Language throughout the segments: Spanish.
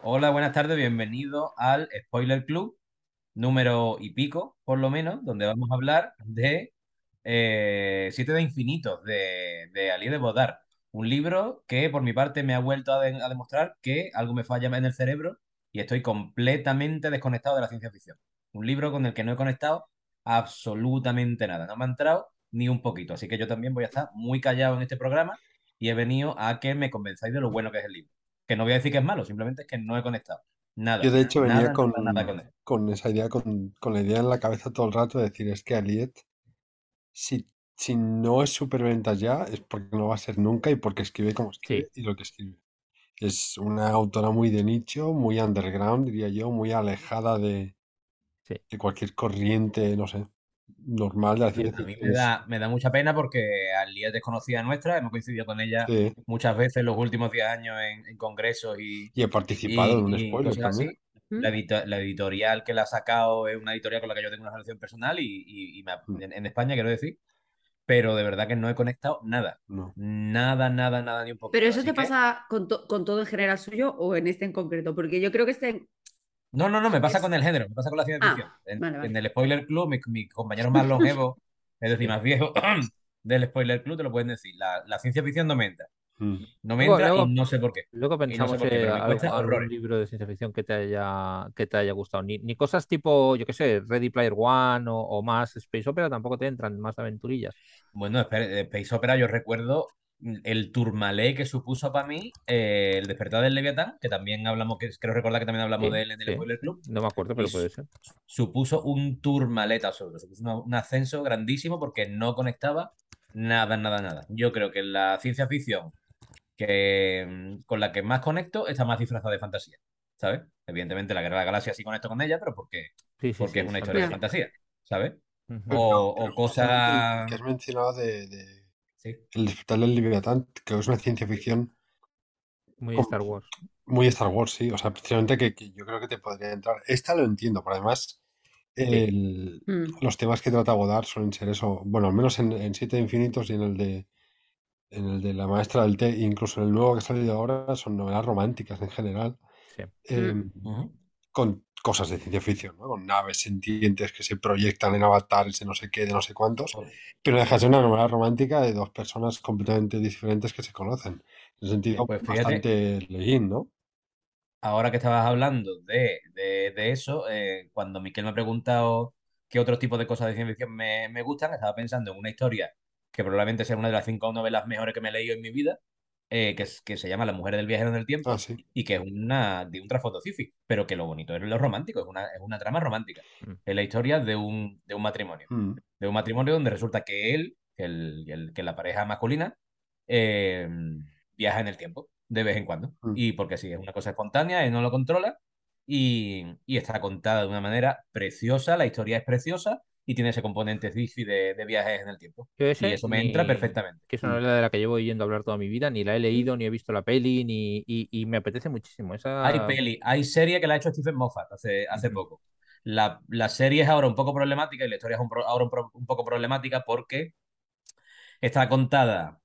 Hola, buenas tardes, bienvenido al Spoiler Club número y pico, por lo menos, donde vamos a hablar de Siete de Infinitos de Ali de Bodar. Un libro que por mi parte me ha vuelto a demostrar que algo me falla en el cerebro y estoy completamente desconectado de la ciencia ficción. Un libro con el que no he conectado absolutamente nada, no me ha entrado ni un poquito. Así que yo también voy a estar muy callado en este programa y he venido a que me convenzáis de lo bueno que es el libro. Que no voy a decir que es malo, simplemente es que no he conectado. Yo Nada, de hecho venía nada, nada, nada con él. con esa idea, con la idea en la cabeza todo el rato de decir, es que Aliet, si, si no es superventas ya, es porque no va a ser nunca y porque escribe como Sí, escribe y lo que escribe. Es una autora muy de nicho, muy underground, diría yo, muy alejada sí. de cualquier corriente, no sé, normal de la ciencia A mí ficción. Es, me da mucha pena porque Ali es desconocida nuestra, hemos coincidido con ella sí, muchas veces en los últimos 10 años en congresos y he participado en un y spoiler cosas también. así. ¿Mm? La editorial que la ha sacado es una editorial con la que yo tengo una relación personal Mm, en España, quiero decir, pero de verdad que no he conectado nada. no. Nada, nada, nada, ni un Pero poquito. eso Así te que, pasa con todo en general suyo o en este en concreto, porque yo creo que este no, no, no, me pasa con es... el género, me pasa con la ciencia ficción. Ah, vale, En vale. el Spoiler Club, mis compañeros más longevos, es decir, Sí. más viejos del Spoiler Club, te lo pueden decir. La ciencia ficción no me entra. Mm. No me Luego, entra y luego, no sé por qué. luego Y no sé pensamos por qué, pero me cuesta algún horrores. libro de ciencia ficción que te haya gustado. Ni cosas tipo, yo qué sé, Ready Player One o más Space Opera tampoco te entran, más aventurillas. Bueno, Space Opera, yo recuerdo el turmalé que supuso para mí el despertar del Leviatán, que también hablamos, que creo recordar que también hablamos de Sí, él en el sí, Spoiler sí. Club, No me acuerdo, y pero puede ser. supuso un turmaleta absoluto, supuso un ascenso grandísimo porque no conectaba nada, nada, nada. Yo creo que la ciencia ficción con la que más conecto está más disfrazada de fantasía, ¿sabes? Evidentemente la Guerra de la Galaxia sí conecto con ella, pero Sí, sí, porque sí, es es una historia de Ya. fantástica. fantasía, ¿sabes? Ujú. Pero O justamente el que cosas... has mencionado Sí. El despertar del Leviatán, que es una ciencia ficción Muy com- Star Wars. muy Star Wars, sí. O sea, precisamente que yo creo que te podría entrar. Esta lo entiendo, pero además Sí. Mm. los temas que trata Godard suelen ser eso. Bueno, al menos en Siete Infinitos y en el de La Maestra del Té, incluso en el nuevo que ha salido ahora, son novelas románticas en general, Sí. eh, Mm. Ujú. con cosas de ciencia ficción, ¿no? Con naves sentientes que se proyectan en avatares de no sé qué, de no sé cuántos. Pero deja de ser una novela romántica de dos personas completamente diferentes que se conocen. En ese sentido, Pues fíjate, bastante leín, ¿no? ahora que estabas hablando de eso, cuando Miquel me ha preguntado qué otros tipos de cosas de ciencia ficción me gustan, estaba pensando en una historia que probablemente sea una de las 5 novelas mejores que me he leído en mi vida, que se llama La mujer del viajero en el Ah, tiempo, sí. y que es de un trasfondo sci-fi, pero que lo bonito es lo romántico, es una trama romántica. Mm. Es la historia de un matrimonio. Mm, De un matrimonio donde resulta que él, que la pareja masculina, eh, viaja en el tiempo de vez en cuando. mm, Y porque sí, es una cosa espontánea, él no lo controla y está contada de una manera preciosa, la historia es preciosa y tiene ese componente sci-fi de viajes en el tiempo. Yo Y ese, eso me entra perfectamente. que es una mm. novela de la que llevo oyendo hablar toda mi vida, ni la he leído, ni he visto la peli, y me apetece muchísimo. Esa. Hay serie que la ha hecho Stephen Moffat hace Ujú. poco. La serie es ahora un poco problemática y la historia es un poco problemática porque está contada,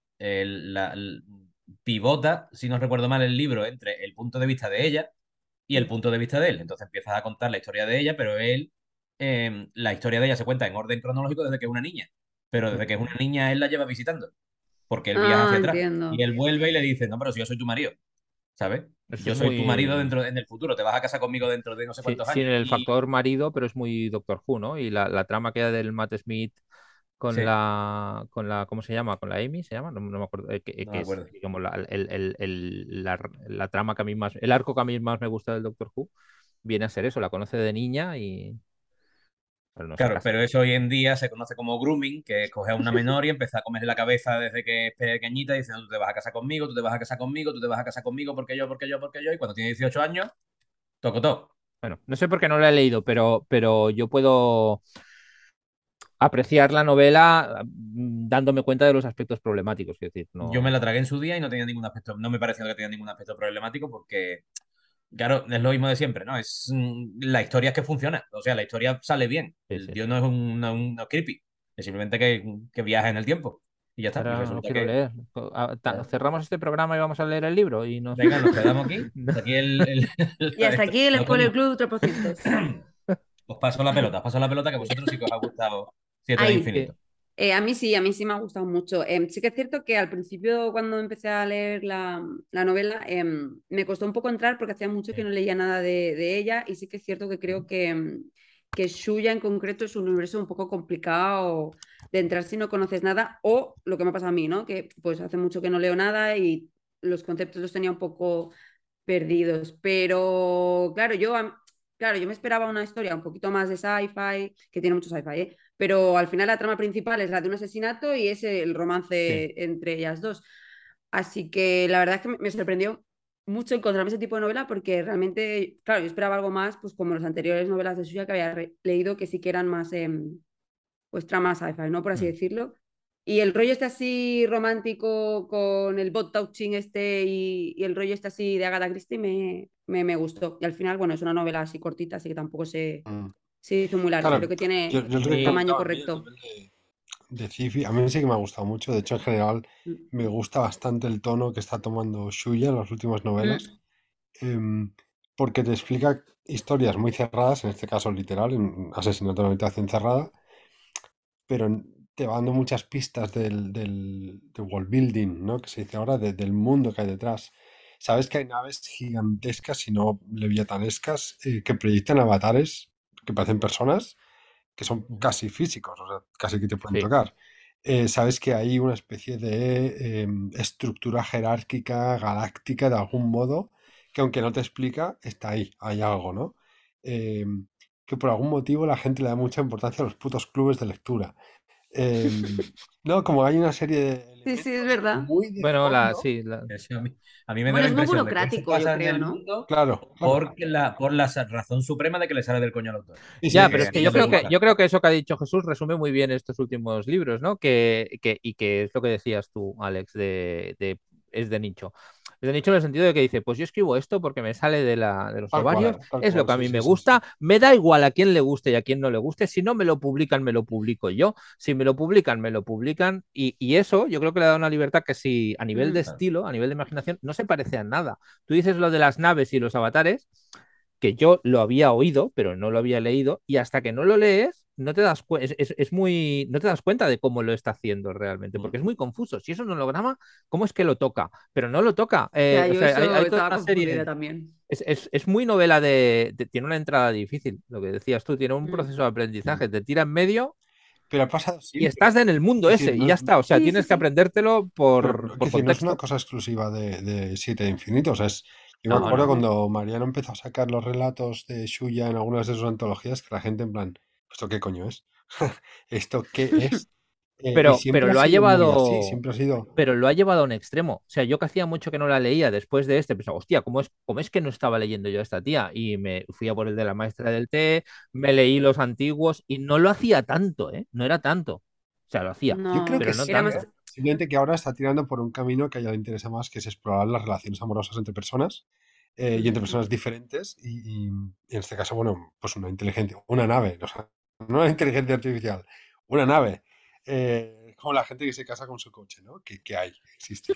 pivota, si no recuerdo mal, el libro entre el punto de vista de ella y el punto de vista de él. Entonces empiezas a contar la historia de ella, pero la historia de ella se cuenta en orden cronológico desde que es una niña. Pero desde que es una niña, él la lleva visitando, porque él viaja Ah, hacia atrás. Y entiendo. él vuelve y le dice, no, pero si yo soy tu marido, ¿sabes? Eso Yo es soy tu marido muy. en el futuro, te vas a casar conmigo dentro de no sé cuántos Sin años. el Y factor marido, pero es muy Doctor Who, ¿no? Y la trama que hay del Matt Smith sí, ¿cómo se llama? ¿Con la Amy se llama? No me acuerdo. no me Que es, acuerdo. digamos, la trama que a mí más, el arco que a mí más me gusta del Doctor Who, viene a ser eso, la conoce de niña y. Pero no se Claro, casa. pero eso hoy en día se conoce como grooming, que es coger a una menor y empezar a comerle la cabeza desde que es pequeñita diciendo tú te vas a casar conmigo, tú te vas a casar conmigo, tú te vas a casar conmigo porque yo, porque yo, porque yo. Y cuando tiene 18 años, toco todo. Bueno, no sé por qué no la he leído, pero yo puedo apreciar la novela dándome cuenta de los aspectos problemáticos. Es decir, Yo me no. la tragué en su día y no tenía ningún aspecto, no me pareció que tenía ningún aspecto problemático porque, claro, es lo mismo de siempre, ¿no? La historia es que funciona, o sea, la historia sale bien. Sí, El sí, tío sí. no es no es creepy, es simplemente que viaja en el tiempo. Y ya está. Y Ahora no resulta quiero que, leer. Cerramos este programa y vamos a leer el libro y no. venga, nos quedamos aquí. No. Hasta aquí Y hasta aquí el No, Spoiler coño. Club 300. Os paso la pelota que a vosotros sí que os ha gustado Siete de Ahí. Infinito. A mí sí me ha gustado mucho. Sí que es cierto que al principio, cuando empecé a leer la novela, me costó un poco entrar porque hacía mucho que no leía nada de ella y sí que es cierto que creo que Shuya en concreto es un universo un poco complicado de entrar si no conoces nada o lo que me ha pasado a mí, ¿no? Que pues hace mucho que no leo nada y los conceptos los tenía un poco perdidos. Pero claro, yo me esperaba una historia un poquito más de sci-fi, que tiene mucho sci-fi, ¿eh? Pero al final la trama principal es la de un asesinato y es el Sí. romance entre ellas dos. Así que la verdad es que me sorprendió mucho encontrarme ese tipo de novela porque realmente, claro, yo esperaba algo más, pues como las anteriores novelas de suya que había leído, que sí que eran más, pues tramas sci-fi, ¿no? Por así Mm. decirlo. Y el rollo este así romántico con el bot touching este y el rollo este así de Agatha Christie me gustó. Y al final, bueno, es una novela así cortita, así que tampoco Mm. se hizo muy larga. Creo Claro, que tiene yo os he Mi- tamaño comentado a mí el correcto. nivel de sci-fi. A mí sí que me ha gustado mucho. De hecho, en general, Mm. me gusta bastante el tono que está tomando Shuya en las últimas novelas. Mm. em, Porque te explica historias muy cerradas, en este caso literal, en asesinato en una habitación cerrada, pero te va dando muchas pistas del world building, ¿no? Que se dice ahora, del mundo que hay detrás. Sabes que hay naves gigantescas, si no leviatanescas, que proyectan avatares que parecen personas, que son casi físicos, o sea, casi que te pueden Sí. tocar. Sabes que hay una especie de estructura jerárquica galáctica de algún modo, que aunque no te explica, está ahí, hay algo, ¿no? Em, que por algún motivo la gente le da mucha importancia a los putos clubes de lectura. No, como hay una serie de Sí, sí, es elementos verdad. muy de Bueno, fondo. sí, Eso a mí me da Bueno, la es muy impresión de que eso burocrático, yo pasa en creo, el ¿no? mundo Claro, claro. por la razón suprema de que le sale del coño al autor. Sí, sí, Ya, Que pero es a que mí no yo me creo que, gusta. yo creo que eso que ha dicho Jesús resume muy bien estos últimos libros, ¿no? Y que es lo que decías tú, Alex, es de nicho. Es de nicho en el sentido de que dice, pues yo escribo esto porque me sale de los ovarios, tal es lo cual, que a sí, mí sí, me sí, sí. gusta, me da igual a quién le guste y a quién no le guste, si no me lo publican, me lo publico yo, si me lo publican, me lo publican, y eso yo creo que le da una libertad que si a nivel de Mm. Claro. estilo, a nivel de imaginación, no se parece a nada. Tú dices lo de las naves y los avatares, que yo lo había oído, pero no lo había leído, y hasta que no lo lees, no te das es muy, no te das cuenta de cómo lo está haciendo realmente, Mm. porque es muy confuso. Si es un holograma, ¿cómo es que lo toca? Pero no lo toca. Ya, O yo sea, eso hay toda estaba una confundida serie. también. Es muy novela tiene una entrada difícil, lo que decías tú, tiene un Mm. proceso de aprendizaje, te tira en medio Pero ha pasado y siempre. estás en el mundo Es decir, ese y ya está. O sea, Sí, sí, tienes que sí. aprendértelo pero, es por decir, no es una contexto. cosa exclusiva de Siete de Infinitos. O sea, yo me No, acuerdo no. cuando Mariano empezó a sacar los relatos de Shuya en algunas de sus antologías, que la gente en plan, ¿esto qué coño es? ¿Esto qué es? Y Pero siempre ha lo ha sido muy así, llevado. siempre ha sido... Pero lo ha llevado a un extremo. O sea, yo que hacía mucho que no la leía después de este, pensaba, hostia, cómo es que no estaba leyendo yo a esta tía? Y me fui a por el de la maestra del té, me leí los antiguos y no lo hacía tanto, ¿eh? No era tanto. O sea, lo hacía, Yo creo No, que pero no sí, era más. tanto. ¿eh? Simplemente que ahora está tirando por un camino que a ella le interesa más, que es explorar las relaciones amorosas entre personas y entre Mm. personas diferentes. Y en este caso, bueno, pues una inteligencia, una nave, o sea, no una inteligencia artificial, una nave. Como la gente que se casa con su coche, ¿no? Que hay, existe.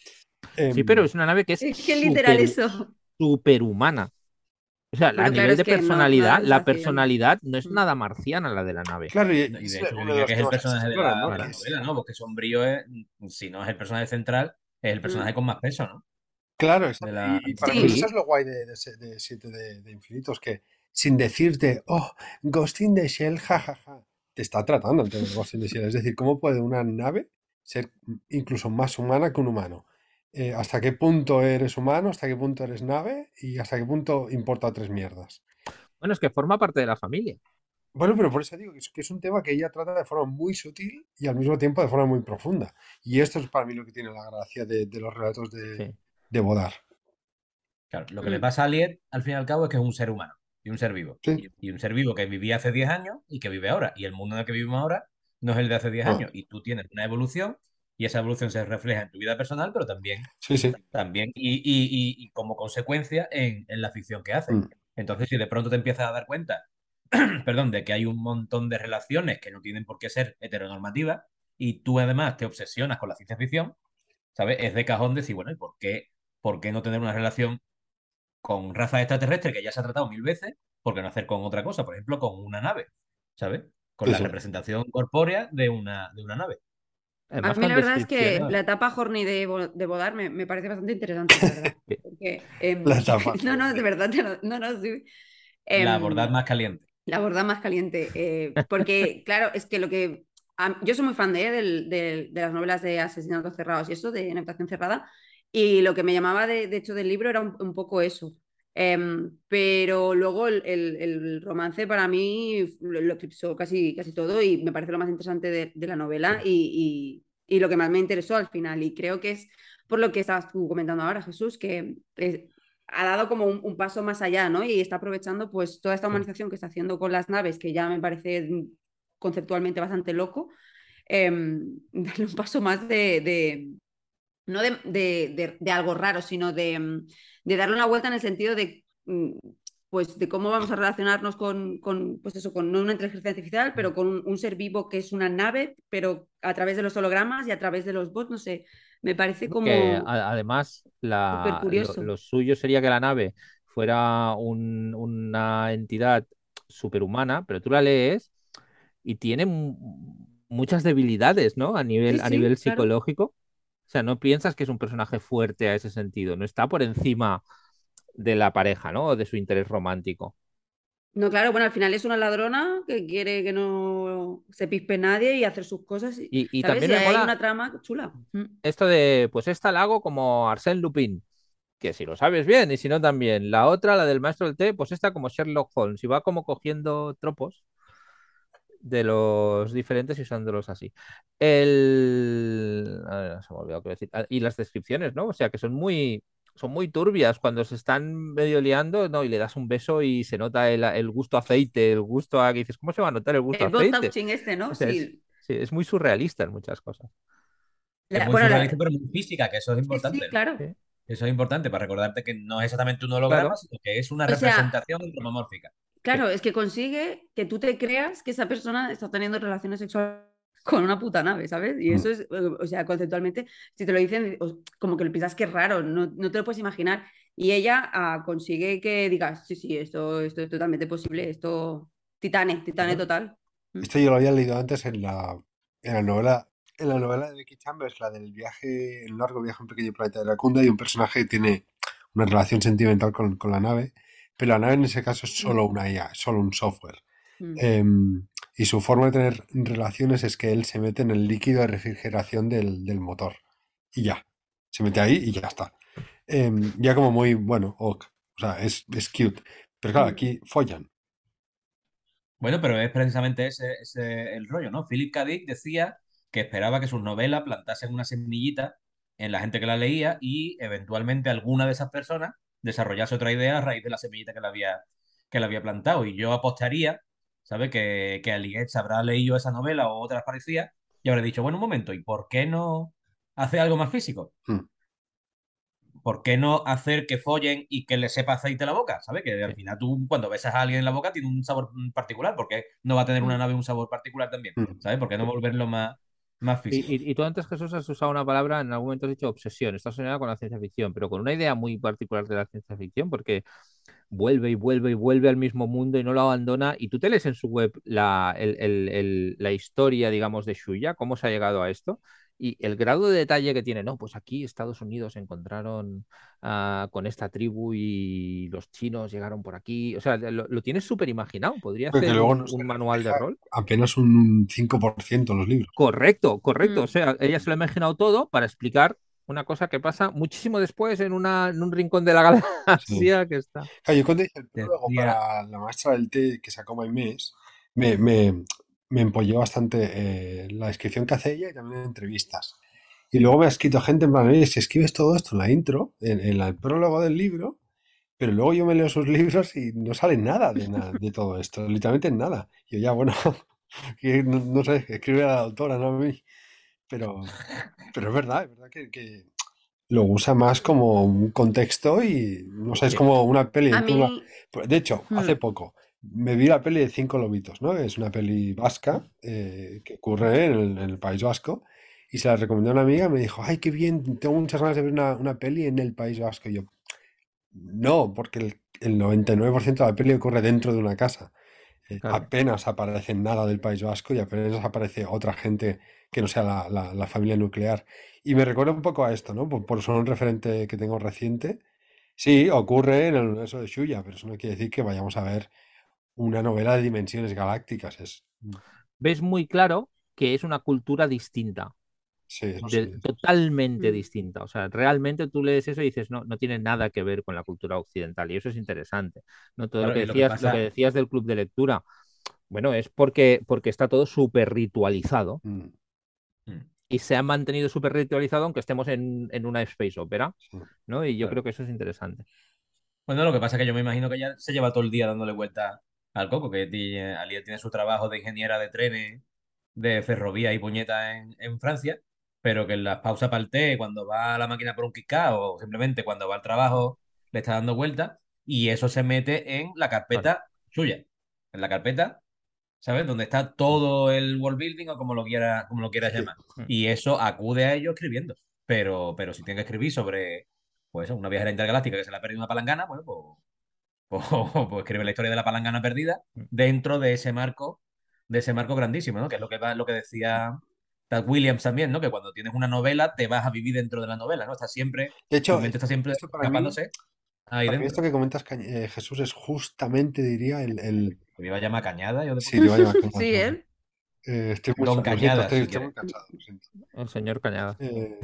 Sí, pero Em, es una nave que es Es que literal eso. superhumana. O sea, a Bueno, claro, nivel es de que no da personalidad, la la sensación. personalidad no es Mm. nada marciana la de la nave. claro, No, y y es de hecho yo uno de diría los que es el temas que se personaje exploran, ¿no? de la Que es, novela, ¿no? Porque Sombrío es, si no es el personaje central, es el personaje Mm. con más peso, ¿no? claro, De exacto. la Y para mí antología. eso Sí, es lo guay de Siete de Infinitos, que sin decirte, oh, Ghost in the Shell, jajaja, te está tratando el tema de Ghost in the Shell. Es decir, ¿cómo puede una nave ser incluso más humana que un humano? ¿Hasta qué punto eres humano? ¿Hasta qué punto eres nave? ¿Y hasta qué punto importa tres mierdas? Bueno, es que forma parte de la familia. Bueno, pero por eso digo que es un tema que ella trata de forma muy sutil y al mismo tiempo de forma muy profunda. Y esto es para mí lo que tiene la gracia de los relatos Sí. de Bodar. Claro, lo que le mm, pasa a Aliet, al fin y al cabo, es que es un ser humano y un ser vivo. Sí. Y un ser vivo que vivía hace 10 años y que vive ahora. Y el mundo en el que vivimos ahora no es el de hace 10 Ah, años. Y tú tienes una evolución y esa evolución se refleja en tu vida personal, pero sí, sí. también y como consecuencia en la ficción que haces. Mm. Entonces, si de pronto te empiezas a dar cuenta, perdón, de que hay un montón de relaciones que no tienen por qué ser heteronormativas y tú además te obsesionas con la ciencia ficción, ¿sabes? Es de cajón decir, bueno, ¿y por qué no tener una relación con razas extraterrestres que ya se ha tratado 1000 veces? ¿Por qué no hacer con otra cosa? Por ejemplo, con una nave, ¿sabes? Con Sí, la sí. representación corpórea de una nave. A Además, mí con la verdad es que descripciones. la etapa horny de Bodar me parece bastante interesante, la verdad. Sí. Porque, La tapa. no, no, de verdad, no, no, sí. La abordad Em, más caliente. la borda más caliente. Porque, claro, es que yo soy muy fan de las novelas de asesinatos cerrados y eso, de En habitación cerrada. Y lo que me llamaba, de hecho, del libro era un poco eso. Pero luego el romance para mí lo eclipsó casi todo y me parece lo más interesante de la novela y lo que más me interesó al final. Y creo que es por lo que estabas tú comentando ahora, Jesús, que ha dado como un paso más allá, ¿no? Y está aprovechando pues toda esta humanización que está haciendo con las naves, que ya me parece conceptualmente bastante loco, darle un paso más no de algo raro, sino de darle una vuelta en el sentido pues, de cómo vamos a relacionarnos pues eso, con no una inteligencia artificial, pero con un ser vivo que es una nave, pero a través de los hologramas y a través de los bots, no sé, me parece Que como además súper curioso. lo suyo sería que la nave fuera una entidad superhumana, pero tú la lees y tiene muchas debilidades, ¿no? Sí, A nivel sí, claro. psicológico. O sea, no piensas que es un personaje fuerte a ese sentido, no está por encima de la pareja, ¿no? O de su interés romántico. No, claro, bueno, al final es una ladrona que quiere que no se pispe nadie y hacer sus cosas, Y ¿sabes? también Y me ahí hay mola una trama chula. esto de, pues esta la hago como Arsène Lupin, que si lo sabes bien y si no también. La otra, la del maestro del té, pues esta como Sherlock Holmes y va como cogiendo tropos de los diferentes y usándolos así. A ver, se me ha olvidado qué decir. Y las descripciones, ¿no? O sea, que son muy turbias cuando se están medio liando, ¿no? Y le das un beso y se nota el gusto a aceite, el gusto a... que dices, ¿cómo se va a notar el gusto a El bot aceite? touching este, O ¿no? sea, Sí. sí, es muy surrealista en muchas cosas. Es muy Bueno, surrealista, pero muy física, que eso es sí, sí, importante, ¿no? claro. Sí, Eso es importante para recordarte que no es exactamente un holograma, claro. sino que es una O sea, representación antropomórfica. Sí. claro, es que consigue que tú te creas que esa persona está teniendo relaciones sexuales con una puta nave, ¿sabes? Y Mm. eso es, o sea, conceptualmente, si te lo dicen, como que lo piensas que es raro, no te lo puedes imaginar. Y ella consigue que digas, sí, sí, esto es totalmente posible, Titane Bueno, total. Mm. Esto yo lo había leído antes en la novela, de Becky Chambers, la del viaje, el largo viaje a un pequeño planeta de Racunda, y un personaje que tiene una relación sentimental con la nave, pero la nave en ese caso es solo Mm, una IA, es solo un software. mm. Y su forma de tener relaciones es que él se mete en el líquido de refrigeración del motor. Y ya. Se mete ahí y ya está. Ya como muy, bueno, ok. O sea, es cute. Pero claro, Mm. aquí follan. bueno, pero es precisamente ese el rollo, ¿no? Philip K. Dick decía que esperaba que sus novelas plantasen una semillita en la gente que la leía y eventualmente alguna de esas personas desarrollase otra idea a raíz de la semillita que le había plantado. Y yo apostaría, ¿sabes? Que Aliguet habrá leído esa novela o otras parecidas y habrá dicho, bueno, un momento, ¿y por qué no hace algo más físico? Mm. ¿Por qué no hacer que follen y que le sepa aceite la boca? ¿Sabes? Que al Sí. final tú cuando besas a alguien en la boca tiene un sabor particular. ¿Por qué no va a tener una Mm. nave un sabor particular también? Mm. ¿Sabes? ¿Por qué no volverlo más físico? Y tú antes, Jesús, has usado una palabra, en algún momento has dicho obsesión, estás soñando con la ciencia ficción, pero con una idea muy particular de la ciencia ficción, porque vuelve y vuelve y vuelve al mismo mundo y no lo abandona. Y tú te lees en su web la historia, digamos, de Shuya, cómo se ha llegado a esto y el grado de detalle que tiene. No, pues aquí Estados Unidos se encontraron con esta tribu y los chinos llegaron por aquí. O sea, lo tienes súper imaginado. Podría Pero que ser luego no se un manual de refleja rol. apenas un 5% los libros. Correcto, correcto. O Mm. sea, ella se lo ha imaginado todo para explicar una cosa que pasa muchísimo después en un rincón de la Sí. galaxia que está. Claro, yo cuando hice el prólogo Decía, para la maestra del té que sacó Maimés, me, me, me empolló bastante la descripción que hace ella y también en entrevistas. Y luego me ha escrito gente en plan, oye, si escribes todo esto en la intro, en el prólogo del libro, pero luego yo me leo sus libros y no sale nada de todo esto, literalmente nada. Y yo ya, bueno, que no sé, escribe a la autora, no a mí. Pero, pero es verdad que lo usa más como un contexto y no sé, es Sí. como una peli. A mí, De hecho, hace mm, poco me vi la peli de Cinco Lobitos, ¿no? Es una peli vasca que ocurre en el País Vasco y se la recomendó a una amiga y me dijo, ay, qué bien, tengo muchas ganas de ver una peli en el País Vasco. Y yo, no, porque el 99% de la peli ocurre dentro de una casa. Claro. Apenas aparece nada del País Vasco y apenas aparece otra gente que no sea la familia nuclear. Y me recuerda un poco a esto, ¿no? Por ser un referente que tengo reciente. Sí, ocurre en el universo de Shuya, pero eso no quiere decir que vayamos a ver una novela de dimensiones galácticas. Ves muy claro que es una cultura distinta, Sí, eso sí. totalmente Mm. distinta. O sea, realmente tú lees eso y dices, no, no tiene nada que ver con la cultura occidental. Y eso es interesante. ¿No? Todo Claro, y lo que lo que pasa, decías del club de lectura, bueno, es porque está todo súper ritualizado Mm, mm, y se ha mantenido súper ritualizado aunque estemos en una space opera, sí. ¿no? Y yo claro. creo que eso es interesante. Bueno, lo que pasa es que yo me imagino que ya se lleva todo el día dándole vuelta al coco, que Alia tiene su trabajo de ingeniera de trenes, de ferrovía y puñeta en Francia, pero que en las pausas para el té, cuando va a la máquina por un Kit-Kat o simplemente cuando va al trabajo, le está dando vuelta y eso se mete en la Claro. carpeta suya. En la carpeta, ¿sabes? Donde está todo el world building o como lo quieras Sí. llamar. Y eso acude a ello escribiendo. Pero si tiene que escribir sobre pues, una viajera intergaláctica que se le ha perdido una palangana, bueno, pues, pues escribe la historia de la palangana perdida dentro de ese marco grandísimo, ¿no? Que es lo que decía Tad Williams también, ¿no? Que cuando tienes una novela te vas a vivir dentro de la novela, ¿no? De Tu hecho, mente está siempre esto escapándose ahí esto dentro. que comentas, Jesús, es justamente, diría, Que me iba a llamar Cañada, yo de Sí, te puta. iba a llamar Cañada, Sí, perdón. ¿eh? Lo Don siento, Cañada, si estoy muy quieres. cansado, lo siento. El señor Cañada.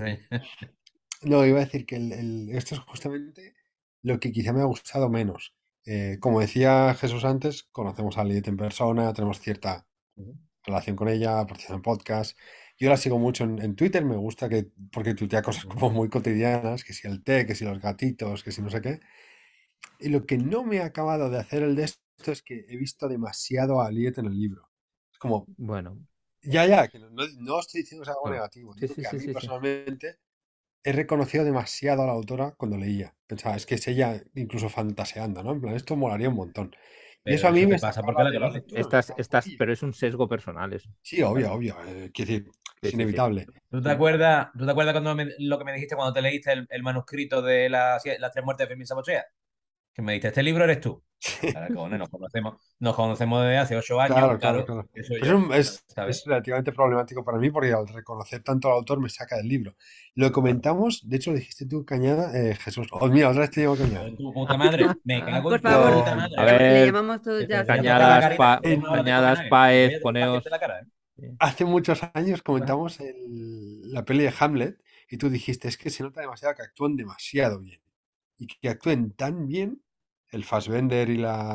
No, iba a decir que esto es justamente lo que quizá me ha gustado menos. Como decía Jesús antes, conocemos a Liet en persona, tenemos cierta relación con ella, participa en podcast. Yo la sigo mucho en Twitter, me gusta porque tuitea cosas como muy cotidianas, que si el té, que si los gatitos, que si no sé qué. Y lo que no me ha acabado de hacer el de esto es que he visto demasiado a Liet en el libro. Es como, Bueno, ya, que no estoy diciendo que sea algo bueno. negativo, Sí, digo sí, que a sí, mí sí, sí. personalmente he reconocido demasiado a la autora cuando leía. Pensaba, es que es ella incluso fantaseando, ¿no? En plan, esto molaría un montón. Y eso Pero a mí eso me te pasa porque sacaba la de la conoces. lectura. Me decía, uy, Pero es un sesgo personal eso. sí, obvio, Claro. obvio. Quiero decir, Sí, es sí, sí. inevitable. Tú te acuerdas cuando lo que me dijiste cuando te leíste el manuscrito de las tres muertes de Fermín Sabochea? Que me dijiste, este libro eres tú. Claro, cojones, nos conocemos desde hace 8 años, Claro, claro, claro, claro. que soy Pues yo, es ¿sabes? relativamente problemático para mí porque al reconocer tanto al autor me saca del libro. Lo Claro. comentamos, de hecho lo dijiste tú, Cañada, Jesús. Oh, mira, otra vez te digo Me cago Cañada. en tu puta madre, me cago Por en tu favor, puta Eh, A madre. le ver, llamamos todos Que te ya voy a así. tocar la Cañadas, carita, que tienes una hora de Cañadas, Copenhague. Voy Páez, a poneos. partierte la cara, ¿eh? Sí. Hace muchos años Ajá. comentamos la peli de Hamlet y tú dijiste, es que se nota demasiado que actúan demasiado bien. Y que actúen tan bien el Fassbender y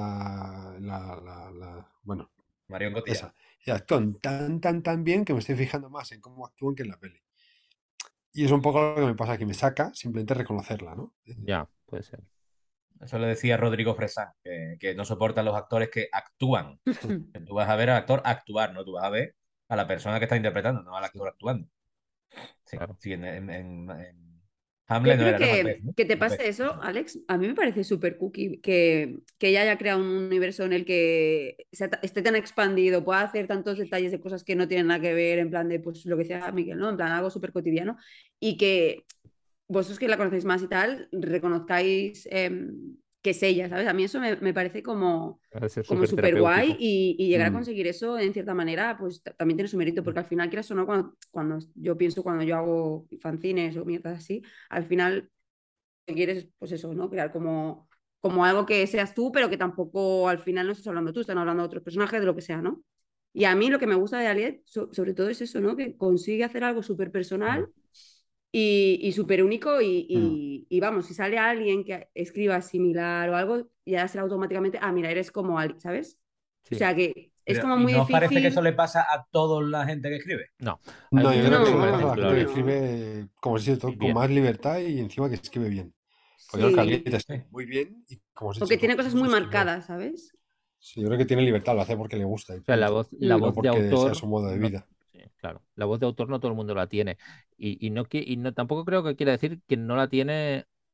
bueno, Marion Cotillard. esa. Y actúan tan bien que me estoy fijando más en cómo actúan que en la peli. Y es un poco lo que me pasa, que me saca simplemente reconocerla, ¿no? Ya, puede ser. Eso le decía Rodrigo Fresán, que no soportan los actores que actúan. Que tú vas a ver al actor actuar, ¿no? Tú vas a ver a la persona que está interpretando, no al Sí. actor actuando. Sí, Claro. sí, en Yo Hamlet no creo era, ¿no? Macbeth, ¿no? que te pase Macbeth. eso, Alex. A mí me parece súper cookie que ella haya creado un universo en el que esté tan expandido, pueda hacer tantos detalles de cosas que no tienen nada que ver, en plan de, pues lo que decía Miguel, ¿no? En plan algo súper cotidiano. Y que vosotros que la conocéis más y tal, reconozcáis que es ella, ¿sabes? A mí eso me parece Puede ser como súper súper guay terapéutico. y llegar a Mm, conseguir eso en cierta manera, pues también tiene su mérito, porque al final, quieras o no, cuando yo pienso, cuando yo hago fanzines o mierdas así, al final lo que quieres, pues eso, ¿no? Crear como algo que seas tú, pero que tampoco al final no estás hablando tú, están hablando otros personajes, de lo que sea, ¿no? Y a mí lo que me gusta de Aliet, sobre todo es eso, ¿no? Que consigue hacer algo súper personal Claro. y súper único mm. y vamos, si sale alguien que escriba similar o algo, ya será automáticamente, ah, mira, eres como Ali, ¿sabes? O Sí. sea que es Pero, como ¿y muy no os parece que eso difícil. le pasa a toda la gente que escribe? No, hay No, yo muchos creo que que se eso le No, parecen pasa a la gente que incluso no. escribe, como si todo, con bien. más libertad y encima que escribe bien. Pues yo creo que Sí. Alieta Sí. escribe muy bien y, como has O dicho que tú, tiene cosas Jesús muy escribe. marcadas, ¿sabes? Sí, yo creo que tiene libertad, lo hace porque le gusta y O sea, punto. la Mm. No voz de porque sea autor, su modo de no, vida. sí, claro, la voz de autor no todo el mundo la tiene. Y no, tampoco creo que quiera decir que no la tiene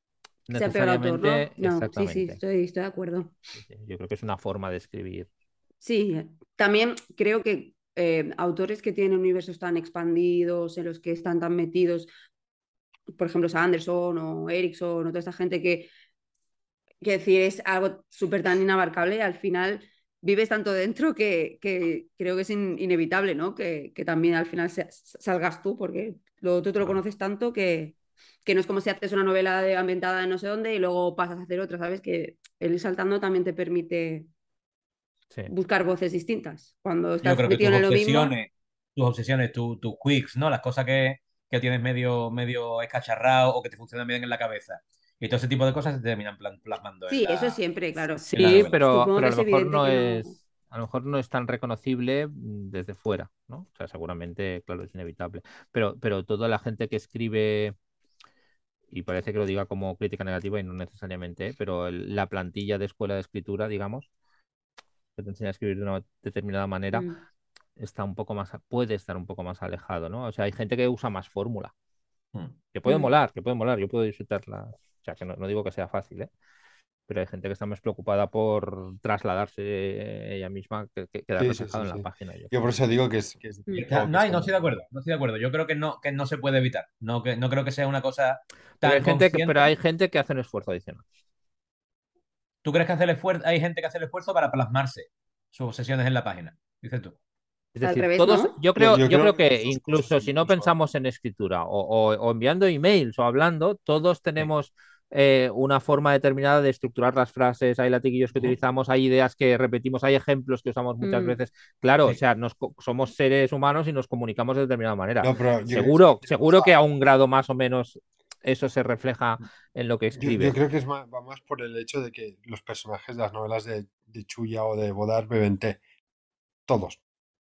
se apega al autor, ¿no? necesariamente, No, sí, exactamente. estoy de acuerdo. Sí, sí, yo creo que es una forma de escribir. Sí, también creo que autores que tienen universos tan expandidos, en los que están tan metidos, por ejemplo, Sanderson o Erickson o toda esta gente que decir, es algo súper tan inabarcable, al final vives tanto dentro que creo que es inevitable, ¿no? Que también al final salgas tú, porque tú te lo conoces tanto que no es como si haces una novela ambientada en no sé dónde y luego pasas a hacer otra, ¿sabes? Que el ir saltando también te permite Sí. buscar voces distintas. Cuando Yo estás creo que metido en lo mismo, tus obsesiones, tus quicks, ¿no? Las cosas que tienes medio escacharrado o que te funcionan bien en la cabeza. Y todo ese tipo de cosas se terminan plasmando sí, eso siempre, claro. en la Sí, novela. Supongo pero que a lo es mejor evidente no que no. es, a lo mejor no es tan reconocible desde fuera, ¿no? O sea, seguramente, claro, es inevitable. Pero toda la gente que escribe, y parece que lo diga como crítica negativa y no necesariamente, pero la plantilla de escuela de escritura, digamos, que te enseña a escribir de una determinada manera, Mm, está un poco más, puede estar un poco más alejado, ¿no? O sea, hay gente que usa más fórmula, Mm. mm. que puede molar, yo puedo disfrutarla. O sea, que no digo que sea fácil, ¿eh? Pero hay gente que está más preocupada por trasladarse ella misma que quedar Sí, sí, reflejado sí, en la sí. página, yo Yo por creo. eso digo que es de Mm. tipo, que No, es y no estoy de como... acuerdo, no estoy de acuerdo. Yo creo que no se puede evitar. No creo que sea una cosa Pero hay tan gente pero hay consciente. gente que hace un esfuerzo adicional. ¿Tú crees que hace el esfuerzo, hay gente que hace el esfuerzo para plasmarse sus obsesiones en la página? Dices tú. Es Al decir, revés, todos, ¿no? Yo yo creo creo que las que dos cosas, incluso si no incluso. pensamos en escritura o enviando emails o hablando, todos Sí. tenemos una forma determinada de estructurar las frases, hay latiguillos que Ujú. utilizamos, hay ideas que repetimos, hay ejemplos que usamos muchas Mm. veces. Claro, o Sí. sea, somos seres humanos y nos comunicamos de determinada manera. No, pero yo creo que Seguro que a un grado más o menos eso se refleja en lo que yo escribes. creo que va más por el hecho de que los personajes de las novelas de Chuya o de Bodar beben té. Todos.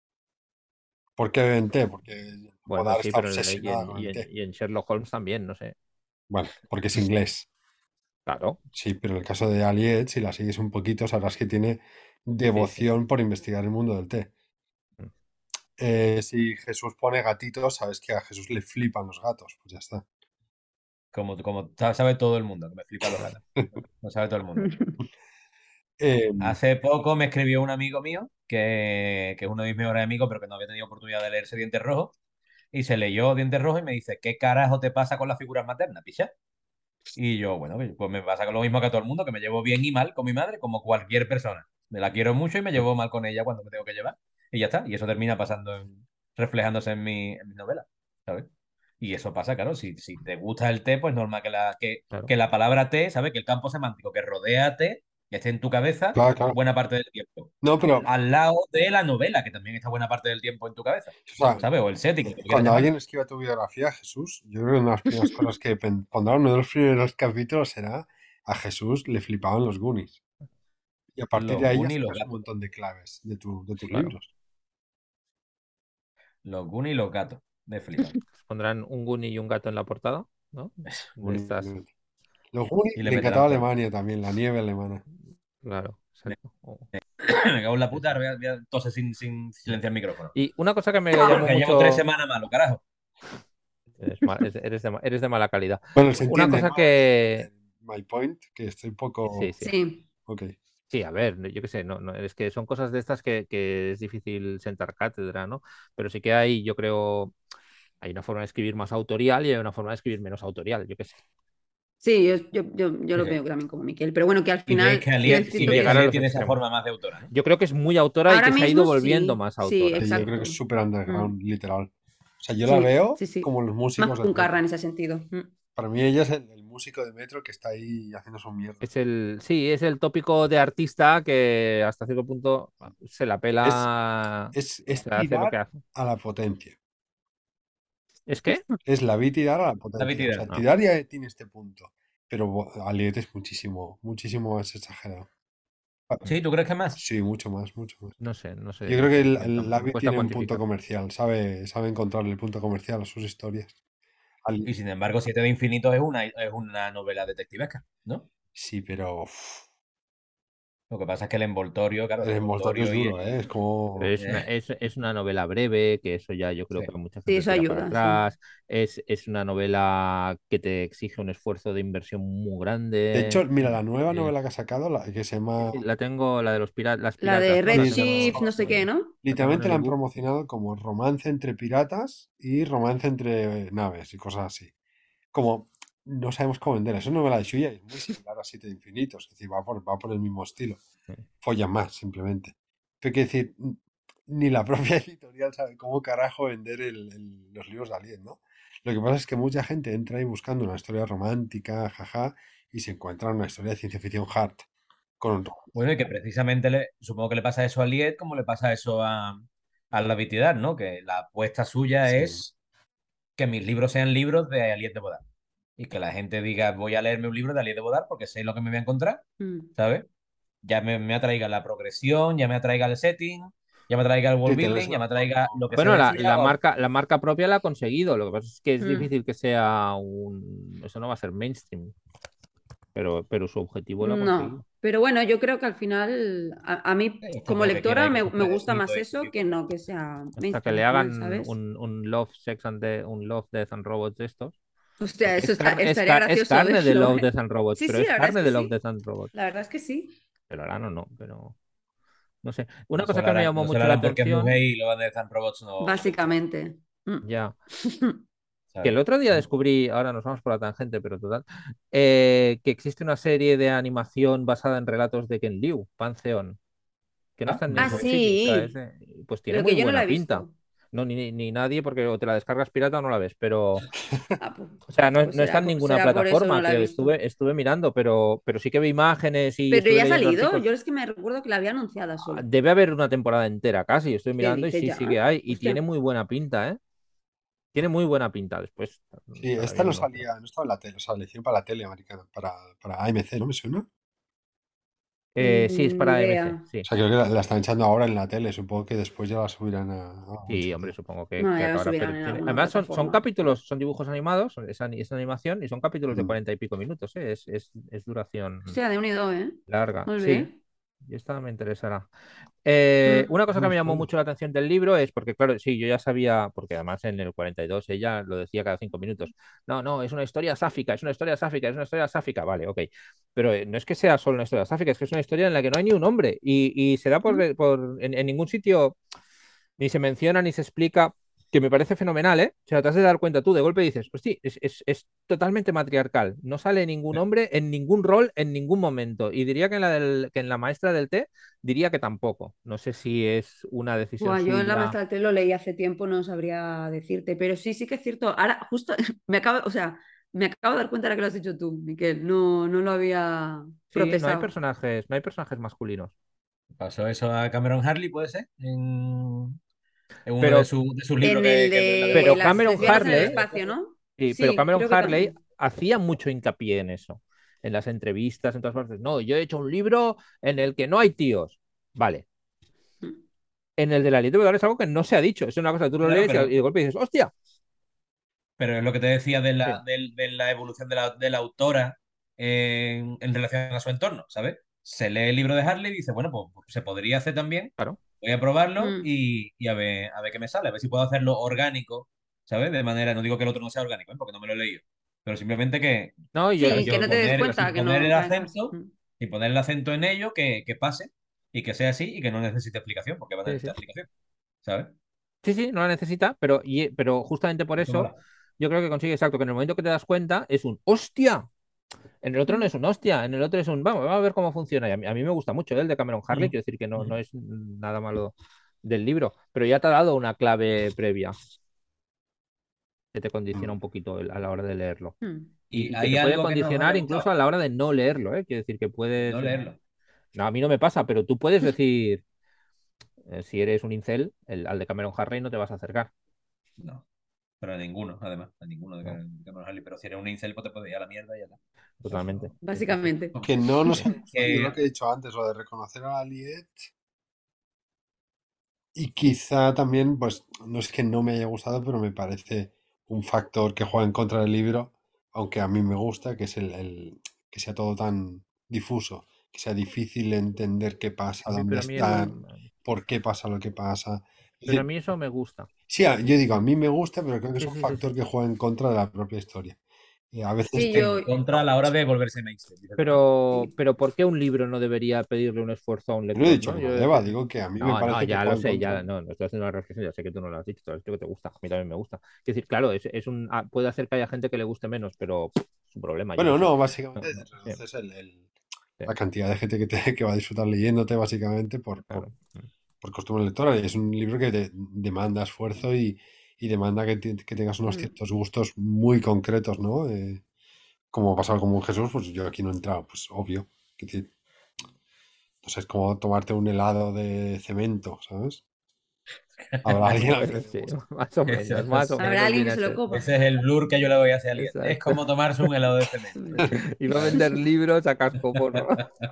¿Por qué beben té? Porque Bueno, Bodar sí, está pero obsesionada con el té. y en Sherlock Holmes también, no sé. Bueno, porque es inglés. Claro, Sí, pero en el caso de Aliet, si la sigues un poquito, sabrás que tiene sí, sí. devoción por investigar el mundo del té. Mm. Si Jesús pone gatitos, sabes que a Jesús le flipan los gatos. Pues ya está. Como sabe todo el mundo, que me flipan los gatos. Lo sabe todo el mundo. Eh, Hace poco me escribió un amigo mío, que es uno de mis mejores amigos, pero que no había tenido oportunidad de leerse Dientes Rojos, y se leyó Dientes Rojos y me dice, ¿qué carajo te pasa con las figuras maternas, picha? Y yo, bueno, pues me pasa con lo mismo que a todo el mundo, que me llevo bien y mal con mi madre, como cualquier persona. Me la quiero mucho y me llevo mal con ella cuando me tengo que llevar. Y ya está. Y eso termina reflejándose en mis novelas, ¿sabes? Y eso pasa, claro, si te gusta el té, pues normal Claro. que la palabra té, ¿sabes? Que el campo semántico que rodea té, que esté en tu cabeza claro, claro. buena parte del tiempo. No, pero, Al lado de la novela, que también está buena parte del tiempo en tu cabeza, o sea, ¿sabes? O el setting, como quieras cuando llamarlo. alguien escriba tu biografía, Jesús, yo creo que una de las primeras cosas que pondrá uno de los primeros capítulos será a Jesús le flipaban los Goonies. Y a partir de Los ahí ya Goonies y los sacarás un gatos. montón de claves de tus Claro. libros. Los Goonies y los gatos. Me flipan. Pondrán un Goonie y un gato en la portada, ¿no? De Goonies. estas. Los Goonies Y le le meterán encantaba perro. Alemania también, la nieve alemana. Claro, Me, exacto. me cago en la Sí, puta, sí. ahora voy a toser sin silenciar el micrófono. Y una cosa que me llamó Que llevo 3 mucho. semanas malo, carajo. Eres de mala calidad. Bueno, se Una entiende, cosa ¿no? El que. my point, que estoy un Sí, poco... sí. Sí, Ok. Sí, a ver, yo qué sé, es que son cosas de estas que es difícil sentar cátedra, ¿no? Pero sí que hay, yo creo, hay una forma de escribir más autorial y hay una forma de escribir menos autorial, yo qué sé. sí, yo Sí, lo sí. veo también como Miquel. Pero bueno, que al Y ves final que quiero Sin decirte llegar a que Aliet los tiene esa extremos. forma más de autora, ¿no? Yo creo que es muy autora y ahora que se ha ido mismo volviendo sí, más sí, autora. Sí, yo creo que es exacto. súper Mm, underground, literal. O sea, yo la sí, veo sí, sí. como los Más músicos del puncarra metro. en ese sentido. Para mí ella es el músico de metro que está ahí haciendo su mierda. Es el tópico de artista que hasta cierto punto se la Es, pela, es se hace lo tirar que hace. a la potencia. ¿Es qué? Es la vi tirar a la David potencia. O sea, Tira. No, tirar ya tiene este punto. Pero Aliet es muchísimo, muchísimo más exagerado. Sí, ¿tú crees que más? Sí, mucho más, mucho más. no sé, Yo creo que me Lavi cuesta tiene un punto cuantificar. comercial, sabe encontrarle el punto comercial a sus historias. Y sin embargo, Siete de Infinito es una novela detectivesca, ¿no? Sí, pero Lo que pasa es que el envoltorio, claro, El el envoltorio es envoltorio y duro, ¿eh? Es como... Pero es una novela breve, que eso ya yo creo sí. que a mucha Sí, gente eso tira para ayuda, sí. atrás. Es una novela que te exige un esfuerzo de inversión muy De hecho, grande. mira, la nueva Eh, novela que ha sacado, que se llama... sí, la tengo, la de los las La de piratas, ¿no? Sí, La Redshift, tengo, no sé qué, ¿no? la tengo en literalmente el la han ebook. promocionado como romance entre piratas y romance entre naves y cosas así. Como no sabemos cómo vender. Es una novela de Shuya y es muy similar a Siete de Infinitos. Es decir, va por el mismo estilo. Follan más, simplemente. Pero hay que decir, ni la propia editorial sabe cómo carajo vender los libros de Aliet, ¿no? Lo que pasa es que mucha gente entra ahí buscando una historia romántica, jaja, y se encuentra una historia de ciencia ficción hard. Con un romance. Bueno, y que precisamente supongo que le pasa eso a Liet como le pasa eso a la Vitidad, ¿no? Que la apuesta suya Sí. es que mis libros sean libros de Aliet de Bodar. Y que la gente diga, voy a leerme un libro de Aliet de Bodar porque sé lo que me voy a encontrar, Mm. ¿sabes? Ya me atraiga la progresión, ya me atraiga el setting, ya me atraiga el Sí, world tenerles building, ya una me foto. atraiga lo que se Bueno, decía. la marca propia la ha conseguido. Lo que pasa es que es Mm. difícil que sea eso no va a ser mainstream, pero su objetivo lo ha conseguido. No, pero bueno, yo creo que al final, a mí Esto es como lo que quiere lectora ahí con me sus gusta jueguecitos más y su eso tipo. que no que sea Hasta que mainstream le al final, hagan ¿sabes? un Love, Death and Robots de estos. Hostia, Porque eso estaría es gracioso carne de verlo, Love, ¿eh? Death and Robots, Sí, pero sí, es la verdad es carne que de Love, sí. Death and Robots. La verdad es que sí. Pero harán o no, pero no sé. Una No se cosa lo que me harán, llamó no se lo mucho la harán porque es atención, mujer y lo van de Stan Robots no le gusta, Básicamente. Mm. ya, que el ¿sabes? otro día descubrí, ahora nos vamos por la tangente, pero total, que existe una serie de animación basada en relatos de Ken Liu, Pantheon, que no Ah, está en no Ah, ningún sabía. sitio. O sea, sí. pues tiene Pero muy que yo no la buena he pinta. visto. No, ni nadie, porque o te la descargas pirata o no la ves, pero, Ah, pues, o sea, no, pues no está en ninguna será por eso no plataforma, la he que visto. estuve mirando, pero sí que vi imágenes y Pero estuve ya ha leyendo salido. artículos. Yo es que me recuerdo que la había anunciada solo. Debe haber una temporada entera casi, estoy ¿Qué mirando y dices sí, ya? sí que hay, y tiene Hostia. muy buena pinta, ¿eh? Tiene muy buena pinta. Después Sí, estará esta no bien, ¿no? Pero, salía, no estaba en la tele, o sea, la hicieron para la tele americana, para AMC, ¿no me suena? O sí, es Ni para AMC, idea. sí. sea, creo que la están echando ahora en la tele, supongo que después ya la subirán a algún Sí, hombre, sitio. supongo No, que ya lo acabará. Pero subirán en tiene, alguna además son plataforma. capítulos, son dibujos animados, es animación y son capítulos de Mm. 40 y pico minutos, ¿eh? Es duración Hostia, de unido, ¿eh? larga. Muy Sí, bien. y esta me interesará. Mm. Una cosa que Buen me llamó spoiler. mucho la atención del libro es porque, claro, sí, yo ya sabía, porque además en el 42 ella lo decía cada 5 minutos. No, no, es una historia sáfica, es una historia sáfica, es una historia sáfica. Vale, ok. Pero no es que sea solo una historia sáfica, es que es una historia en la que no hay ni un hombre y se da Mm. en ningún sitio, ni se menciona ni se explica, que me parece fenomenal, ¿eh? O sea, te has de dar cuenta tú, de golpe dices, hostia, es totalmente matriarcal. No sale ningún hombre en ningún rol en ningún momento. Y diría que que en la maestra del té, diría que tampoco. No sé si es una decisión Buah, yo en la suya. maestra del té lo leí hace tiempo, no sabría decirte, pero sí, sí que es cierto. Ahora, justo, o sea, me acabo de dar cuenta ahora que lo has dicho tú, Miquel. No, no lo había Sí, procesado. no hay personajes masculinos. Pasó eso a Cameron Harley, puede ser, en uno Pero, de sus libros En el que es la de de pero Boda, las Cameron lesbianas en el Harley, de espacio, Cosas. ¿no? sí, pero Sí, Cameron creo que Harley también. hacía mucho hincapié en eso, en las entrevistas, en todas partes. No, yo he hecho un libro en el que no hay tíos. Vale. En el de la literatura es algo que no se ha dicho. Es una cosa que tú lo Claro, lees y de golpe dices, ¡hostia! pero es lo que te decía de Sí, de la evolución de la autora en relación a su entorno, ¿sabes? Se lee el libro de Harley y dice, bueno, pues se podría hacer también, claro. voy a probarlo Mm. y a ver qué me sale, a ver si puedo hacerlo orgánico, ¿sabes? De manera, no digo que el otro no sea orgánico, ¿eh? Porque no me lo he leído, pero simplemente que, No, y yo, Sí, ¿sabes? que no te des cuenta Sin que poner no el caes más. acento, sin poner el acento en ello, que pase y que sea así y que no necesite explicación, porque va a sí, sí. necesitar explicación, ¿sabes? Sí, sí, no la necesita, pero justamente por Esto eso mola. yo creo que consigue exacto que en el momento que te das cuenta es un ¡hostia! En el otro no Mm. es un hostia, en el otro es un vamos a ver cómo funciona. Y a mí me gusta mucho el de Cameron Harley, Mm. quiero decir que no Mm. es nada malo del libro, pero ya te ha dado una clave previa que te condiciona Mm. un poquito a la hora de leerlo. Mm. Y Y que hay te puede algo que nos condicionar haya incluso gustado, a la hora de no leerlo, ¿eh? Quiero decir que puedes. no leerlo. No, a mí no me pasa, pero tú puedes decir, si eres un incel, al de Cameron Harley no te vas a acercar, No, pero a ninguno, además, a ninguno de ¿no? Cameron Harley. Pero si eres un incel, pues te puedes ir a la mierda y ya está. ¿Sabes? Totalmente. Sí, sí, sí. Básicamente. Que no nos ha gustado, yo lo Que, que he dicho antes, lo de reconocer a Aliet, y quizá también, pues, no es que no me haya gustado, pero me parece un factor que juega en contra del libro, aunque a mí me gusta, que es que sea todo tan difuso. que sea difícil entender qué pasa, A mí, dónde pero a mí eso, están, por qué pasa lo que pasa. Es pero a decir, mí eso me gusta. sí, yo digo, a mí me gusta, pero creo que es Sí, un sí, sí, factor sí. que juega en contra de la propia historia. A veces Sí, En yo, contra a la hora de volverse mainstream, dices tú, ¿no? Pero ¿por qué un libro no debería pedirle un esfuerzo a un no he lector, dicho no? que no deba, digo que a mí me No, parece que ya lo juega en sé, contra. ya no estoy haciendo una reflexión, ya sé que tú no lo has dicho, tú has dicho que te gusta, a mí también me gusta. Es decir, claro, puede hacer que haya gente que le guste menos, pero es un problema, yo qué Bueno, sé. no, No, básicamente no, sí, reduces sí, la cantidad de gente que va a disfrutar leyéndote, básicamente, claro. por costumbre lectora. Y es un libro que demanda esfuerzo y demanda que tengas unos mm, ciertos gustos muy concretos, ¿no? Como pasar como un Jesús, pues yo aquí no he entrado, pues obvio. Que no sé, es como tomarte un helado de cemento, ¿sabes? Habrá alguien al que Pues le sí, guste. más o habrá menos alguien viene que a se lo ser. copa. Ese es el blur que yo le voy a hacer a alguien. Es Exacto. como tomarse un helado de cemento. Y va a ¿Sabes? vender libros a cascoporro.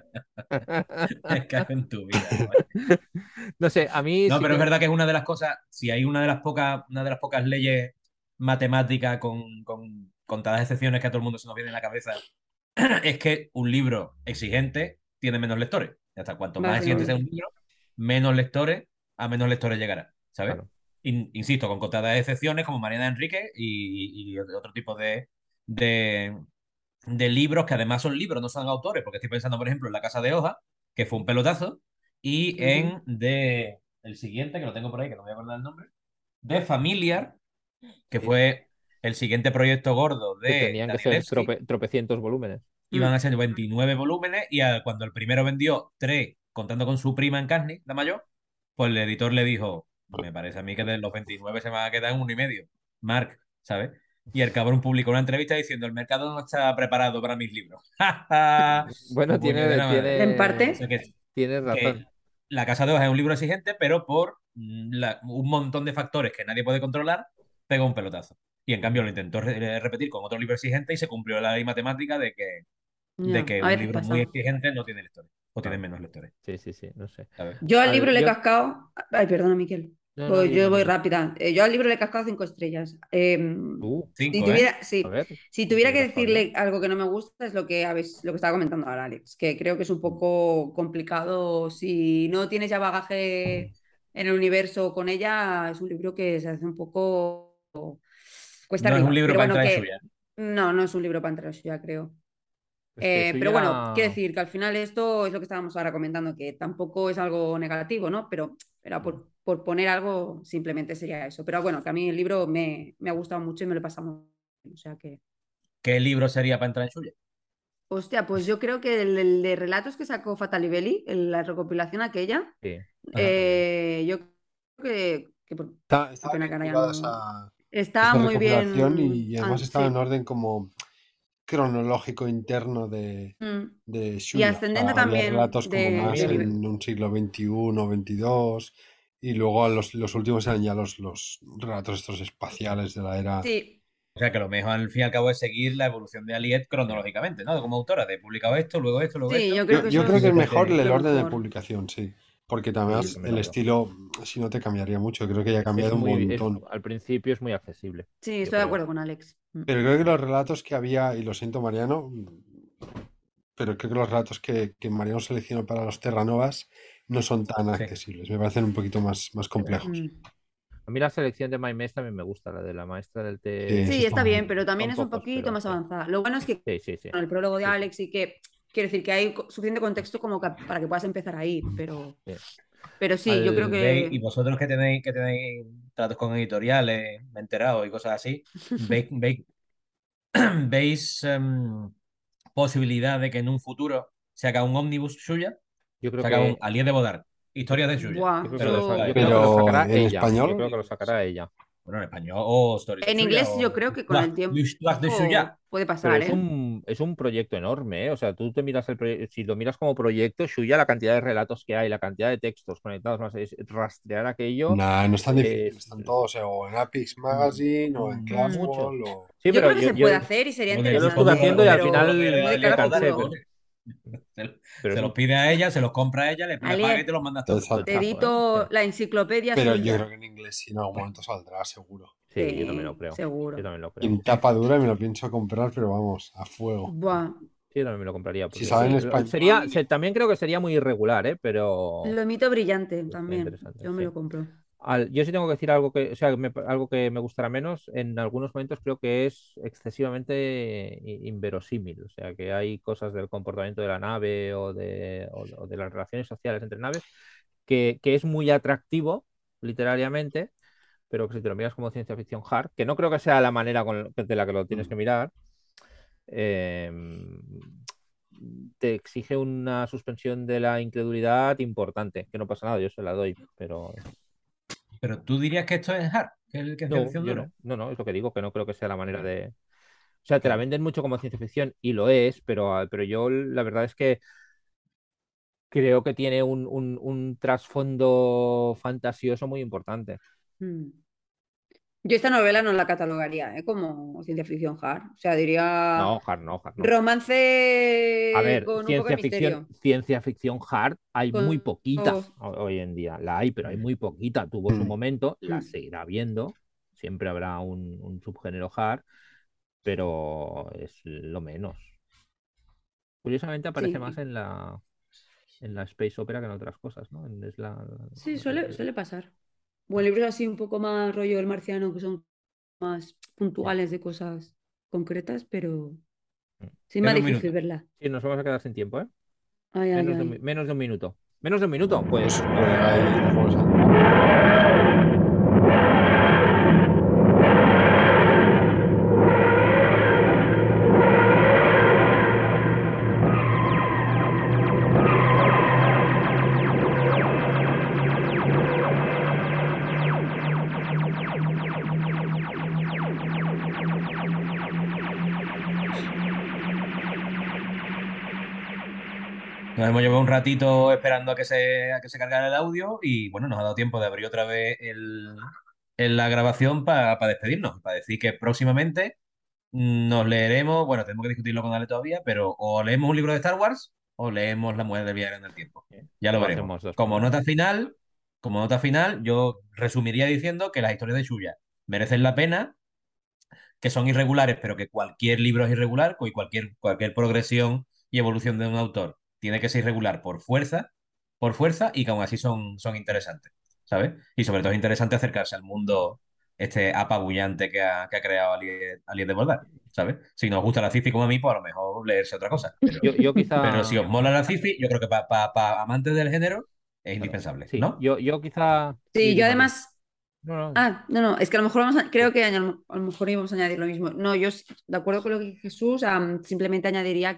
Me cago en tu vida, chaval. No sé, a mí No, sí pero es que. verdad que es una de las cosas, si hay una de las pocas leyes matemáticas con contadas excepciones que a todo el mundo se nos viene en la cabeza, es que un libro exigente tiene menos lectores. Ya está, cuanto más exigente sea un Básicamente. libro, menos lectores, a menos lectores llegará, ¿sabes? Claro. Insisto, con contadas excepciones como Mariana Enrique y otro tipo de, de libros que además son libros, no son autores, porque estoy pensando, por ejemplo, en La Casa de Hojas, que fue un pelotazo, y Ujú, en el siguiente, que lo tengo por ahí, que no me voy a acordar el nombre, de Familiar, que Sí, fue el siguiente proyecto gordo que de tenían que ser Danielewski. tropecientos volúmenes. Iban a mm, ser 29 volúmenes y cuando el primero vendió 3, contando con su prima en Carney, la mayor, pues el editor le dijo, me parece a mí que de los 29 se van a quedar en 1,5. Mark, ¿sabes? Y el cabrón publicó una entrevista diciendo, el mercado no está preparado para mis libros. Bueno, Tu puñetera madre. En O sea parte, tienes razón. que La Casa de Hojas es un libro exigente, pero por un montón de factores que nadie puede controlar, pegó un pelotazo. Y en cambio lo intentó repetir con otro libro exigente y se cumplió la ley matemática de ya, que a un veces libro muy pasa. exigente no tiene lectores, o tiene Claro. menos lectores, Sí, sí, sí, no sé. ¿sabes? Yo al libro le he Yo. cascado. Ay, perdona, Miquel. No, no, Yo dime, voy dime. rápida. Yo al libro le he cascado 5 estrellas. Si 5, ¿eh? tuviera, A sí, ver, si ¿en qué tuviera le que cascado yo? decirle algo que no me gusta es lo que estaba comentando ahora, Alex, que creo que es un poco complicado. Si no tienes ya bagaje en el universo con ella, es un libro que se hace un poco cuesta No es un arriba. libro Pero para bueno, entrar en que suya. no es un libro para entrar ya, creo. Es que Pero bueno, quiero suya. decir que al final esto es lo que estábamos ahora comentando, que tampoco es algo negativo, ¿no? Pero era por poner algo, simplemente sería eso. Pero bueno, que a mí el libro me ha gustado mucho y me lo he pasado muy bien. O sea que, ¿Qué libro sería para entrar en suya? hostia, pues yo creo que el de relatos que sacó Fatalibelli, la recopilación aquella, Sí. Ajá. yo creo qué Estaba pena bien que ahora ya curada no. esa Está muy recopilación bien. y además estaba en Sí. orden como cronológico interno Mm. de Y Shuya. O ascendente sea, había también relatos como A más mí el. en un siglo XXI, XXII, y luego los últimos eran ya los relatos estos espaciales de la era. Sí, O sea, que lo mejor al fin y al cabo es seguir la evolución de Aliet Sí, cronológicamente, ¿no? Como autora, de publicado esto, luego esto, luego sí, esto, yo creo Yo, que yo eso creo y que de es es mejor el lo repente orden de mejor. publicación, sí, porque sí, yo además también el lo creo. estilo, si no te cambiaría mucho, creo que ya ha cambiado un montón. Al principio es muy accesible, Sí, yo estoy de creo. acuerdo con Alex. Pero creo que los relatos que había, y lo siento Mariano, pero creo que los relatos que Mariano seleccionó para los Terranovas no son tan sí. accesibles, me parecen un poquito más complejos. Mm. A mí la selección de Maimés también me gusta, la de la maestra del Sí, eso Sí, té. está está muy bien, bien. pero también Son es un pocos, poquito pero más sí. avanzada. Lo bueno es que Sí, sí, sí. con el prólogo de Sí, sí, Alex y que quiero decir que hay suficiente contexto como para que puedas empezar ahí, sí. pero sí, yo creo Al, Y que vosotros que tenéis tratos con editoriales, me he enterado y cosas así, ¿veis posibilidad de que en un futuro se haga un ómnibus suya? yo creo Se haga un que Aliet de Bodar, yo, historias de suya, yo buah, creo que pero de yo Suárez. creo que lo Pero sacará en ella. español Yo o en creo que lo inglés. sacará ella. Bueno, en español, o Stories de en suya, inglés yo o creo que con el L'Histoire de suya. tiempo puede Pero pasar, ¿eh? es un proyecto enorme, ¿eh? O sea, tú te miras el proyecto, si lo miras como proyecto, Shuya, la cantidad de relatos que hay, la cantidad de textos conectados, más rastrear aquello Nah, no es tan difícil, es están todos o en Apix Magazine o en mucho. Classwall o... Sí, Yo pero creo que se puede hacer y sería Donde yo el lo disco estuve duro, haciendo y donde el al disco duro que final muy de le me cara a Bodar, cansé, futuro. pero, cojones. Se, pero se es los un pide a ella, se los compra a ella, le paga y te Aliet, los manda hasta tu te casa. tochazo, ¿eh? edito Sí. la enciclopedia Pero yo creo suya. que en inglés sí en algún momento saldrá, seguro. Sí, yo también lo Sí, creo. Yo seguro. también lo Y creo. en tapa dura me lo pienso comprar, pero vamos, a fuego. Buah. Sí, yo también me lo compraría. Si Porque sale en sí, español, también creo que sería muy irregular, ¿eh? Pero Lo mito brillante sería también. interesante, Yo me sí. lo compro. Yo sí tengo que decir algo que, o sea, algo que me gustará menos, en algunos momentos creo que es excesivamente inverosímil. O sea, que hay cosas del comportamiento de la nave o de las relaciones sociales entre naves que es muy atractivo, literariamente, pero que si te lo miras como ciencia ficción hard, que no creo que sea la manera de la que lo tienes que mirar, eh, te exige una suspensión de la incredulidad importante, que no pasa nada, yo se la doy, pero Pero tú dirías que esto es hard, que es el que es ciencia no, ficción yo dura. no, no, no, es lo que digo, que no creo que sea la manera de... O sea, te la Claro. venden mucho como ciencia ficción y lo es, pero yo la verdad es que creo que tiene un trasfondo fantasioso muy importante. Mm. Yo esta novela no la catalogaría, como ciencia ficción hard. O sea, diría No, hard no, hard no. A romance ver, con un poco de misterio. ciencia ficción hard hay muy Con- poquita hoy en día. La hay, pero hay muy poquita. Tuvo su mm, momento, la Mm. seguirá viendo. Siempre habrá un subgénero hard, pero es lo menos. Curiosamente aparece más Sí, en la Space Opera que en otras cosas, ¿no? sí, suele pasar. O en libros así un poco más rollo El Marciano, que son más puntuales de cosas concretas, pero sí más Queda un difícil minuto. verla. Sí, nos vamos a quedar sin tiempo, ¿eh? Ay, ay, ay. Menos de un minuto. Menos de un minuto, pues pues ahí nos vamos a... Nos hemos llevado un ratito esperando a que se cargara el audio y bueno, nos ha dado tiempo de abrir otra vez la grabación para despedirnos, para decir que próximamente nos leeremos, bueno, tenemos que discutirlo con Ale todavía, pero o leemos un libro de Star Wars o leemos La Mujer del Viaje en el Tiempo. Ya lo o veremos. hacemos dos programas. Como nota final, yo resumiría diciendo que las historias de Shuya merecen la pena, que son irregulares, pero que cualquier libro es irregular, y cualquier progresión y evolución de un autor tiene que ser irregular por fuerza, y que aún así son interesantes, ¿sabes? Y sobre todo es interesante acercarse al mundo este apabullante que ha creado Alice de Boldar, ¿sabes? Si nos gusta la sci-fi como a mí, pues a lo mejor leerse otra cosa, Yo pero si quizá, os mola la sci-fi, yo creo que para amantes del género es claro, indispensable, sí, ¿no? yo quizá, Sí, yo María. además. No, no, Ah, no, no, es que a lo mejor creo que a lo mejor íbamos a añadir lo mismo. No, de acuerdo con lo que dice Jesús, simplemente añadiría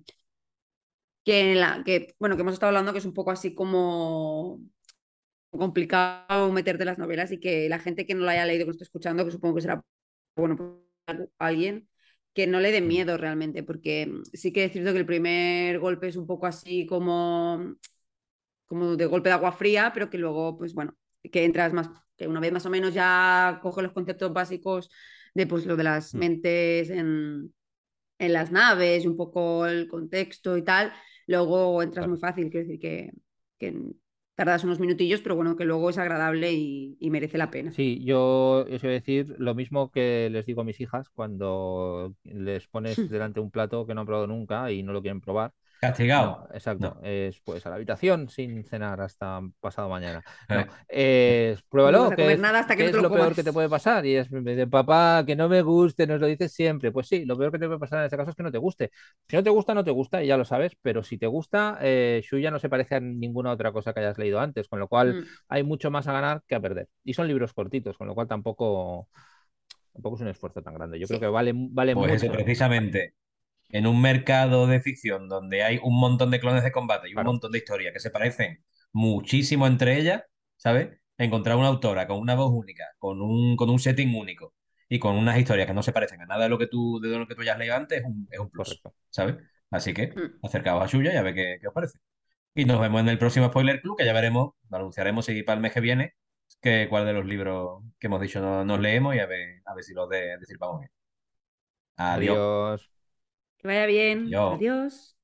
bueno, que hemos estado hablando que es un poco así como complicado meterte las novelas y que la gente que no lo haya leído, que lo esté escuchando, que supongo que será bueno para alguien, que no le dé Mm. miedo realmente, porque sí que es cierto que el primer golpe es un poco así como de golpe de agua fría, pero que luego, pues bueno, que entras más, que una vez más o menos ya coge los conceptos básicos de pues lo de las mm, mentes en las naves, un poco el contexto y tal, luego entras muy claro. fácil, quiero decir que tardas unos minutillos, pero bueno, que luego es agradable y merece la pena. Sí, yo os voy a decir lo mismo que les digo a mis hijas cuando les pones delante un plato que no han probado nunca y no lo quieren probar. No, Castigado. exacto. No. Es pues a la habitación sin cenar hasta pasado mañana. No, Eh, No vas pruébalo, a comer nada hasta que ¿qué no te es lo lo peor que te comas. puede pasar? Y es de papá, que no me guste, nos lo dices siempre. Pues sí, lo peor que te puede pasar en este caso es que no te guste. Si no te gusta, no te gusta, y ya lo sabes, pero si te gusta, Shuya no se parece a ninguna otra cosa que hayas leído antes, con lo cual Mm. hay mucho más a ganar que a perder. Y son libros cortitos, con lo cual tampoco es un esfuerzo tan grande. Yo creo que Sí. vale Pues eso, mucho. precisamente, en un mercado de ficción donde hay un montón de clones de combate y un Claro, montón de historias que se parecen muchísimo entre ellas, ¿sabes? Encontrar una autora con una voz única, con un setting único y con unas historias que no se parecen a nada de lo que tú hayas leído antes es un plus, correcto. ¿sabes? Así que Mm. acercaos a Suya y a ver qué os parece. Y nos vemos en el próximo Spoiler Club, que ya veremos, lo anunciaremos si para el mes que viene, cuál de los libros que hemos dicho nos leemos y a ver si los decir vamos bien. Adiós. Adiós. Que vaya bien. Adiós. Adiós.